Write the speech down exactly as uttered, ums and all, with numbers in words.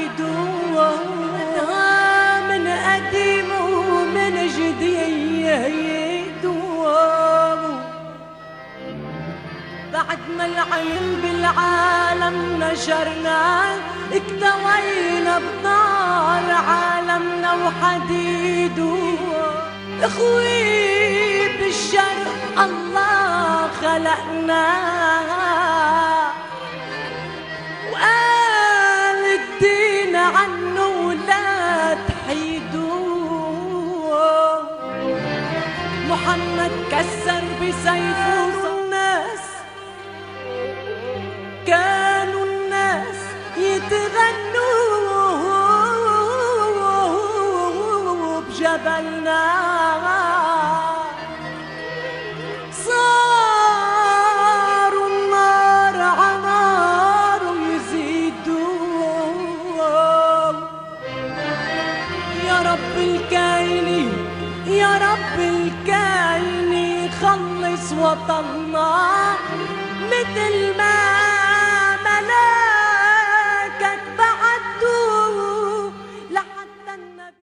يدوم من قديم ومن جديد يدوم. بعد ما العلم بالعالم نشرنا اكتوينا بنار عالمنا وحديده. اخوي بالشر الله خلقنا وقال الدين عنه ولا تحيدوه. محمد كسر بسيفه الناس، كانوا الناس يتغنوا بجبلنا. صاروا النار عنار يزيدوا. يا رب الكايني يا رب الكايني خلص وطننا مثل ما